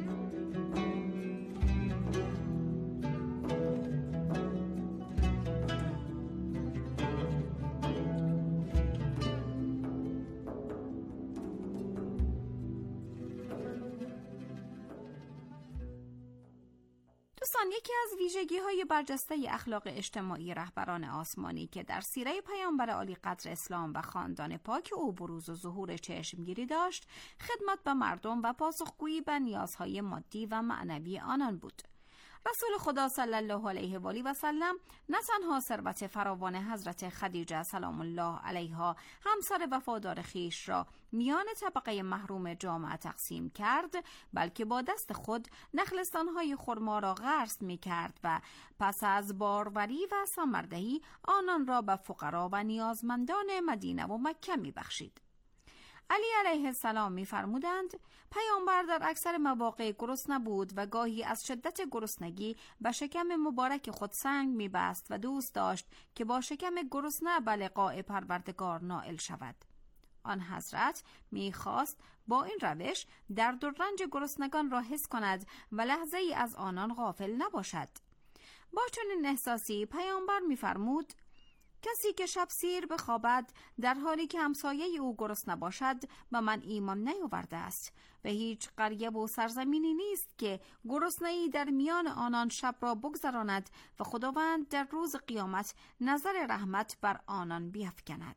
دوستان، یکی از ویژگی‌های برجسته اخلاق اجتماعی رهبران آسمانی که در سیره پیامبر عالی قدر اسلام و خاندان پاک او بروز و ظهور چشمگیری داشت، خدمت به مردم و پاسخگویی به نیازهای مادی و معنوی آنان بود. رسول خدا صلی الله علیه و آله و سلم نه تنها ثروت فراوان حضرت خدیجه سلام الله علیها همسر وفادار خویش را میان طبقه محروم جامعه تقسیم کرد، بلکه با دست خود نخلستان‌های خرما را غرس می‌کرد و پس از باروری و ثمردهی آنان را به فقرا و نیازمندان مدینه و مکه می‌بخشید. علی علیه السلام می‌فرمودند پیامبر در اکثر مواقع گرسنه بود و گاهی از شدت گرسنگی به شکم مبارک خود سنگ می‌بست و دوست داشت که با شکم گرسنه به لقاء پروردگار نائل شود. آن حضرت می‌خواست با این روش درد و رنج گرسنگان را حس کند و لحظه ای از آنان غافل نباشد. با چنین احساسی پیامبر می‌فرمود کسی که شب سیر بخوابد در حالی که همسایه او گرسنه باشد به من ایمان نیاورده است و هیچ قریه و سرزمینی نیست که گرسنه‌ای در میان آنان شب را بگذراند و خداوند در روز قیامت نظر رحمت بر آنان بیفکند.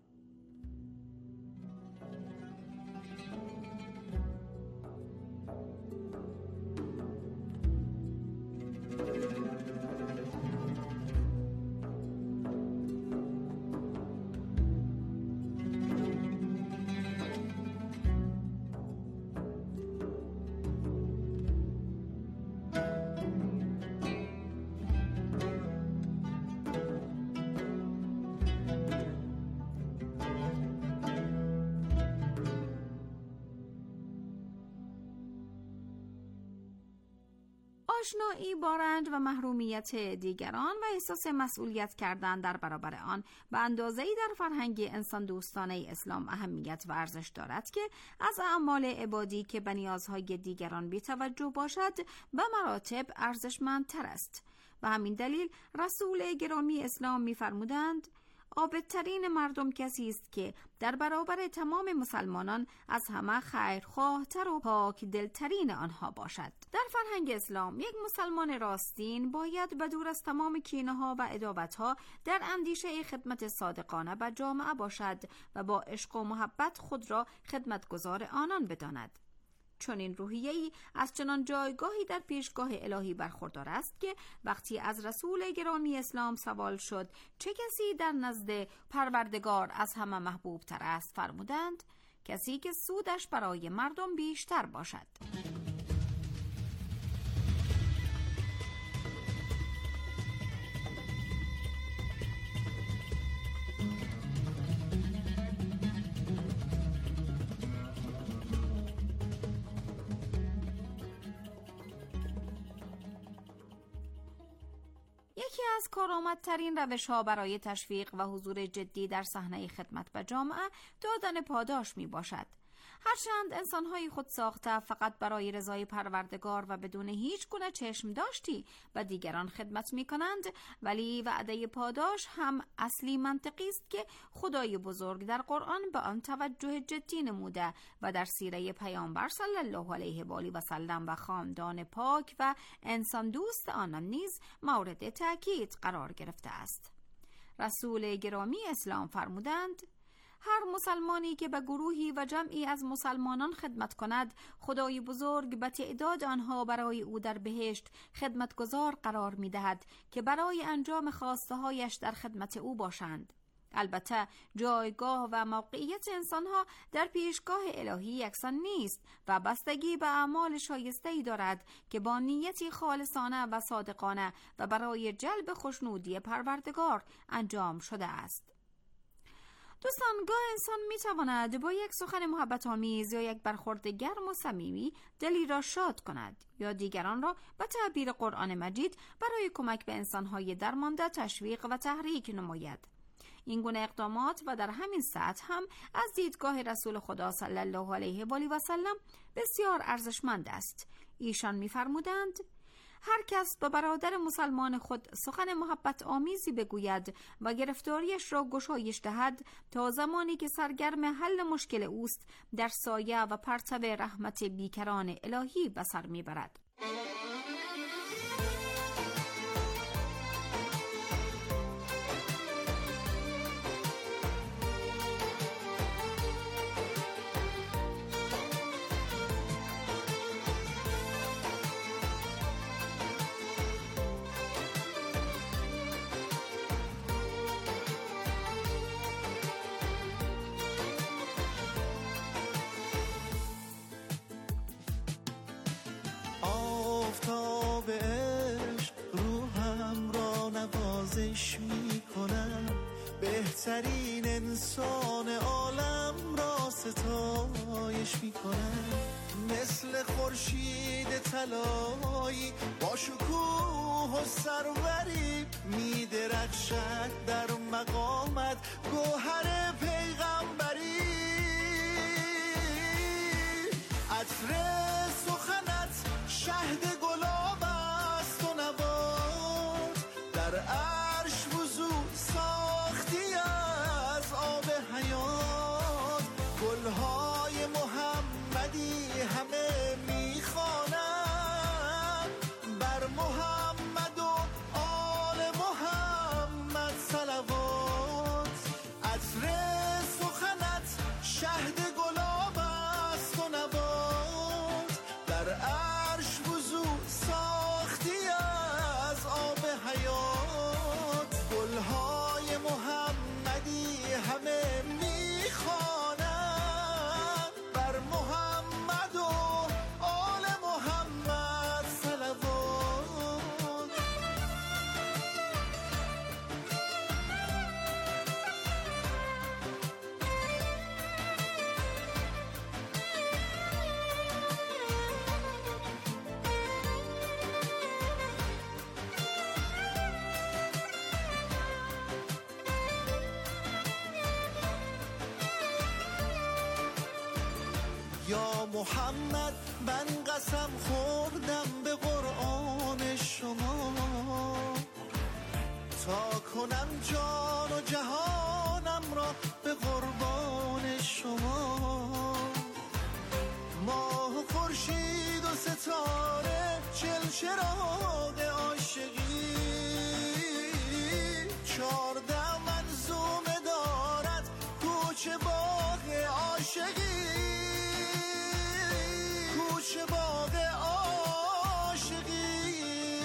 آشنایی با رنج و محرومیت دیگران و احساس مسئولیت کردن در برابر آن به اندازه‌ای در فرهنگ انسان دوستانه اسلام اهمیت و ارزش دارد که از اعمال عبادی که به نیازهای دیگران بی‌توجه باشد به مراتب ارزشمندتر است. و همین دلیل رسول گرامی اسلام می‌فرمودند عابدترین مردم کسی است که در برابر تمام مسلمانان از همه خیرخواهتر و پاک دلترین آنها باشد. در فرهنگ اسلام یک مسلمان راستین باید بدور از تمام کینه‌ها و عداوت‌ها در اندیشه خدمت صادقانه به جامعه باشد و با عشق و محبت خود را خدمتگزار آنان بداند. چون این روحیه‌ای از چنان جایگاهی در پیشگاه الهی برخوردار است که وقتی از رسول گرامی اسلام سوال شد چه کسی در نزد پروردگار از همه محبوب تر است، فرمودند کسی که سودش برای مردم بیشتر باشد. یکی از کارآمدترین روش‌ها برای تشویق و حضور جدی در صحنه خدمت به جامعه دادن پاداش می باشد. هرچند انسان‌های خود ساخته فقط برای رضای پروردگار و بدون هیچ گونه چشم داشتی و دیگران خدمت می‌کنند، ولی وعده پاداش هم اصلی منطقی است که خدای بزرگ در قرآن به آن توجه جدی نموده و در سیره پیامبر صلی الله علیه و آله و سلم و خاندان پاک و انسان دوست آنان نیز مورد تأکید قرار گرفته است. رسول گرامی اسلام فرمودند هر مسلمانی که به گروهی و جمعی از مسلمانان خدمت کند، خدای بزرگ به تعداد آنها برای او در بهشت خدمتگزار قرار می دهد که برای انجام خواسته هایش در خدمت او باشند. البته جایگاه و موقعیت انسانها در پیشگاه الهی یکسان نیست و بستگی به اعمال شایسته‌ای دارد که با نیتی خالصانه و صادقانه و برای جلب خوشنودی پروردگار انجام شده است. دوستان، گاه انسان می تواند با یک سخن محبت آمیز یا یک برخورد گرم و صمیمی دلی را شاد کند یا دیگران را به تعبیر قرآن مجید برای کمک به انسانهای درمانده تشویق و تحریک نماید. این گونه اقدامات و در همین سطح هم از دیدگاه رسول خدا صلی الله علیه و آله و سلم بسیار ارزشمند است. ایشان می‌فرمودند هر کس به برادر مسلمان خود سخن محبت آمیزی بگوید و گرفتاریش را گشایش دهد تا زمانی که سرگرم حل مشکل اوست در سایه و پرتو رحمت بیکران الهی به سر میبرد. آفتاب عشق روحم را نوازش می کنم، بهترین انسان عالم را ستایش می کنم. مثل خورشید طلایی با شکوه و سروری می درخشد در مقامت گوهر پیغمبری. عطر سخنت شهد گلاب است و نبات، در عرش وضو ساختی از آب حیات. گلهای محمدی همه میخوانند بر محمد و آل محمد صلوات. عطر سخنت شهد گلاب است و نبات، در عرش وضو ساختی از آب حیات. گلهای محمدی همه میخوانند بر محمد و آل محمد صلوات. یا محمد من قسم خوردم به قرآن شما، تا کنم جان و جهان را به قربان شما. ماه و خورشید و ستاره چلچراغ عاشقی، 14 منظومه دارد کوچه باغ عاشقی، کوچه باغ عاشقی.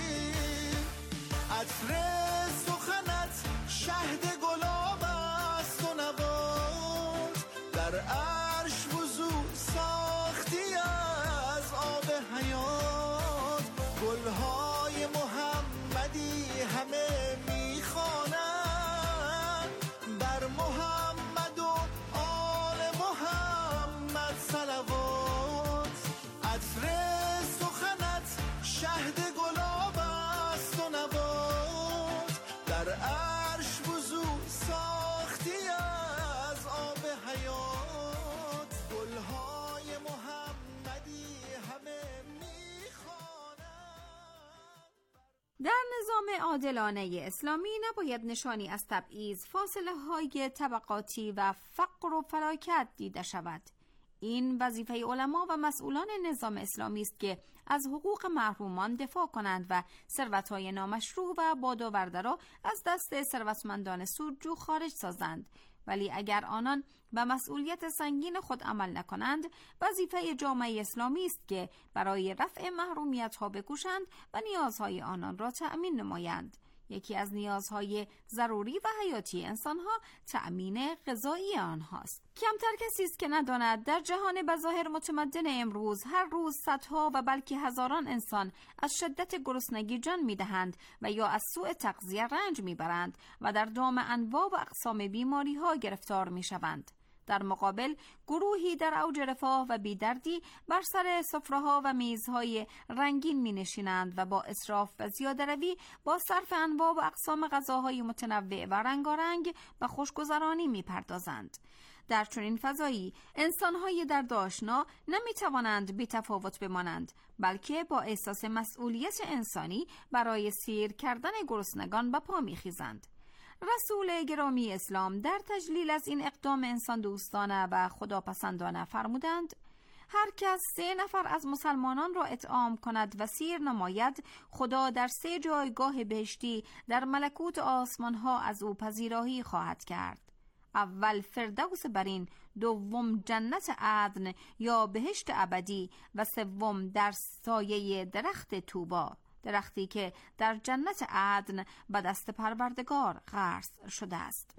عطر سخنت شهد گلاب است و نبات، در عرش وضو ساختی از آب حیات. گلهای محمدی همه میخوانند بر محمد و آل محمد صلوات. عطر سخنت شهد گلاب است و نبات، در عرش وضو ساختی از آب حیات. گلهای محمدی همه در نظام عادلانه اسلامی نباید نشانی از تبعیض، فاصله های طبقاتی و فقر و فلاکت دیده شود. این وظیفه علما و مسئولان نظام اسلامی است که از حقوق محرومان دفاع کنند و ثروت‌های نامشروع و بادآورده را از دست ثروتمندان سودجو خارج سازند. ولی اگر آنان به مسئولیت سنگین خود عمل نکنند، وظیفه جامعه اسلامی است که برای رفع محرومیت‌ها بکوشند و نیازهای آنان را تأمین نمایند. یکی از نیازهای ضروری و حیاتی انسانها تأمین غذایی آنهاست. کمتر کسی است که نداند در جهان بظاهر متمدن امروز هر روز صدها و بلکه هزاران انسان از شدت گرسنگی جان می‌دهند و یا از سوء تغذیه رنج می‌برند و در دام انواع و اقسام بیماری‌ها گرفتار می‌شوند. در مقابل گروهی در اوج رفاه و بیدردی بر سر سفره‌ها و میزهای رنگین می‌نشینند و با اسراف و زیاده‌روی با صرف انواع و اقسام غذاهای متنوع و رنگارنگ به خوشگذرانی می‌پردازند. در چنین فضایی انسان‌های درد آشنا نمی‌توانند بی‌تفاوت بمانند، بلکه با احساس مسئولیت انسانی برای سیر کردن گرسنگان به پا می‌خیزند. رسول گرامی اسلام در تجلیل از این اقدام انسان دوستانه و خداپسندانه فرمودند: هر کس 3 نفر از مسلمانان را اطعام کند و سیر نماید، خدا در 3 جایگاه بهشتی در ملکوت آسمان ها از او پذیرایی خواهد کرد. اول فردوس برین، دوم جنت عدن یا بهشت ابدی و سوم در سایه درخت طوبا، درختی که در جنت عدن به دست پروردگار غرس شده است.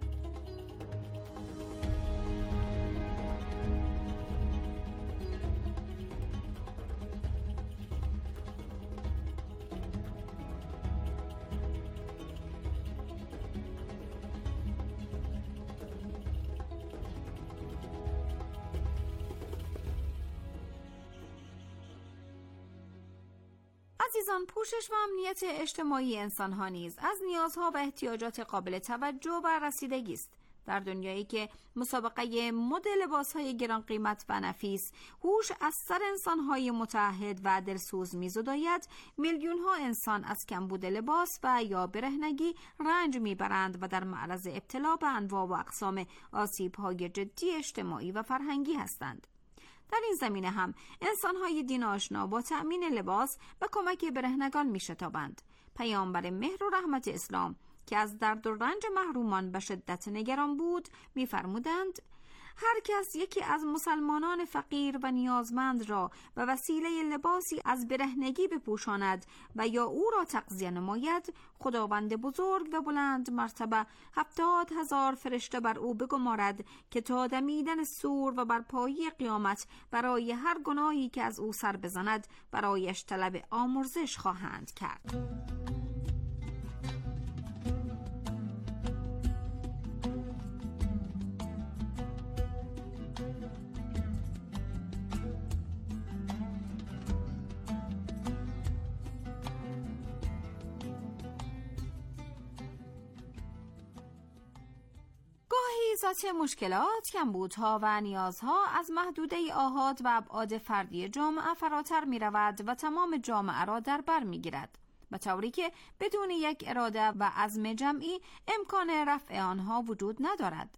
عزیزان، پوشش و امنیت اجتماعی انسان‌ها نیز از نیازها و احتیاجات قابل توجه و رسیدگی است. در دنیایی که مسابقه مد لباس‌های گران قیمت و نفیس هوش از سر انسان‌های متعهد و دلسوز می‌زداید، میلیون‌ها انسان از کمبود لباس و یا برهنگی رنج می‌برند و در معرض ابتلا به انواع و اقسام آسیب‌های جدی اجتماعی و فرهنگی هستند. در این زمینه هم انسان‌های دین آشنا با تأمین لباس و کمک برهنگان می‌شتابند. پیامبر مهر و رحمت اسلام که از درد و رنج محرومان به شدت نگران بود می‌فرمودند: هر کس یکی از مسلمانان فقیر و نیازمند را به وسیله لباسی از برهنگی بپوشاند و یا او را تغذیه نماید، خداوند بزرگ و بلند مرتبه 70,000 فرشته بر او بگمارد که تا دمیدن سور و برپایی قیامت برای هر گناهی که از او سر بزند برایش طلب آمرزش خواهند کرد. ذات مشکلات، کمبودها و نیازها از محدوده آحاد و ابعاد فردی جامعه فراتر می رود و تمام جامعه را در بر می گیرد، به طوری که بدون یک اراده و عزم جمعی امکان رفع آنها وجود ندارد.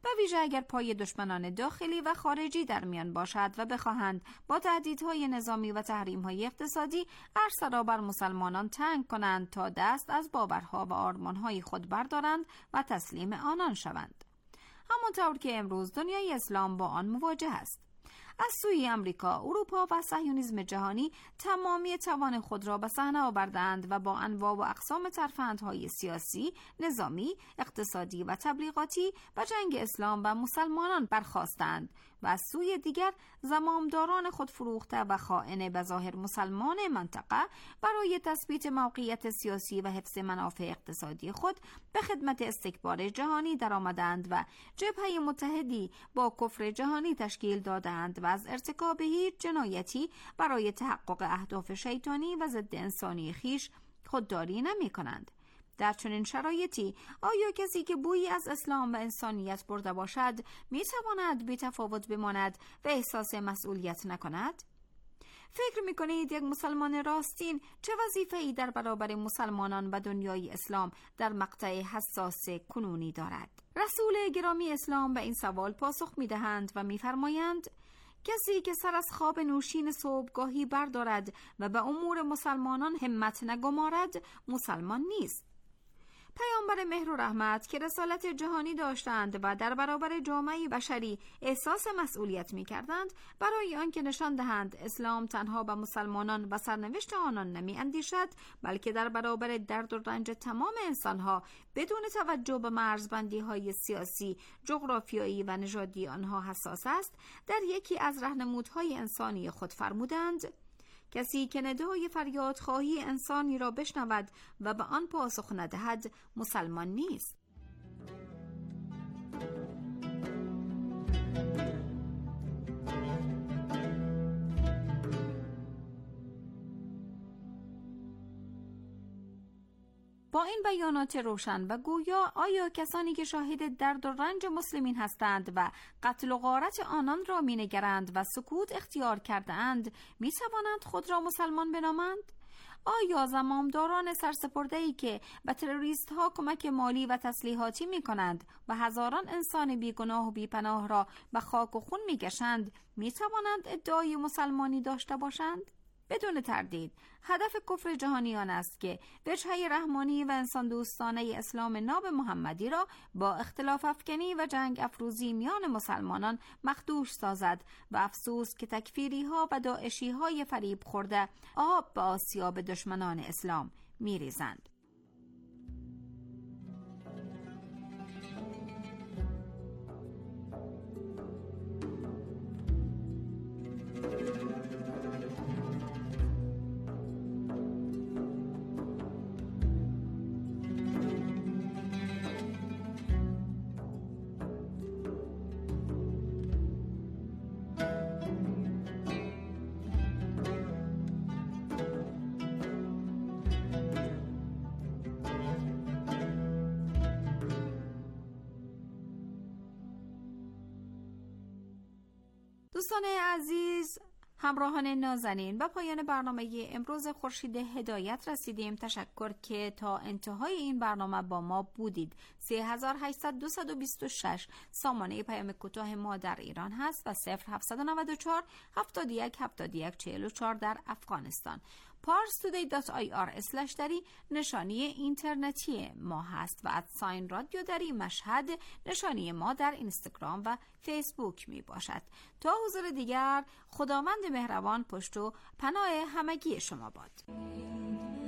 به ویژه اگر پای دشمنان داخلی و خارجی در میان باشد و بخواهند با تهدیدهای نظامی و تحریم‌های اقتصادی عرصه را بر مسلمانان تنگ کنند تا دست از باورها و آرمان‌های خود بردارند و تسلیم آنان شوند. همانطور که امروز دنیای اسلام با آن مواجه است. از سوی امریکا، اروپا و صهیونیسم جهانی تمامی توان خود را به صحنه آوردند و با انواع و اقسام ترفندهای سیاسی، نظامی، اقتصادی و تبلیغاتی به جنگ اسلام و مسلمانان برخاستند و از سوی دیگر زمامداران خود فروخته و خائن به ظاهر مسلمان منطقه برای تثبیت موقعیت سیاسی و حفظ منافع اقتصادی خود به خدمت استکبار جهانی درآمدند و جبهه متحدی با کفر جهانی تشکیل دادند و از ارتکاب هیچ جنایتی برای تحقق اهداف شیطانی و ضد انسانی خیش خودداری نمی کنند. در چنین شرایطی آیا کسی که بویی از اسلام و انسانیت برده باشد می تواند بی تفاوت بماند و احساس مسئولیت نکند؟ فکر می کنید یک مسلمان راستین چه وظیفه‌ای در برابر مسلمانان و دنیای اسلام در مقطع حساس کنونی دارد؟ رسول گرامی اسلام به این سوال پاسخ می دهند و می فرمایند کسی که سر از خواب نوشین صبحگاهی بردارد و به امور مسلمانان همت نگمارد مسلمان نیست. پیامبر مهر و رحمت که رسالت جهانی داشتند و در برابر جامعه بشری احساس مسئولیت می کردند، برای آنکه نشان دهند اسلام تنها به مسلمانان و سرنوشت آنان نمی اندیشد، بلکه در برابر درد و رنج تمام انسانها بدون توجه به مرزبندی های سیاسی، جغرافیایی و نژادی آنها حساس است، در یکی از راهنمودهای انسانی خود فرمودند کسی که ندای فریادخواهی انسانی را بشنود و به آن پاسخ ندهد مسلمان نیست. با این بیانات روشن و گویا آیا کسانی که شاهد درد و رنج مسلمین هستند و قتل و غارت آنان را می نگرند و سکوت اختیار کرده اند می توانند خود را مسلمان بنامند؟ آیا زمامداران سرسپرده‌ای که به تروریست ها کمک مالی و تسلیحاتی می کنند و هزاران انسان بیگناه و بیپناه را به خاک و خون می کشند می توانند ادعای مسلمانی داشته باشند؟ بدون تردید هدف کفر جهانیان است که وجهه رحمانی و انسان دوستانه اسلام ناب محمدی را با اختلاف افکنی و جنگ افروزی میان مسلمانان مخدوش سازد و افسوس که تکفیری ها و داعشی های فریب خورده آب به آسیاب دشمنان اسلام میریزند. دوستان عزیز، همراهان نازنین، به پایان برنامه امروز خورشید هدایت رسیدیم. تشکر که تا انتهای این برنامه با ما بودید. 3826 سامانه پیام کوتاه ما در ایران هست و 0794 71 71 44 در افغانستان. parstoday.ir/dari نشانی اینترنتی ما هست و @ رادیو دری مشهد نشانی ما در اینستاگرام و فیسبوک می باشد. تا حضور دیگر، خداوند مهربان پشت و پناه همگی شما باد.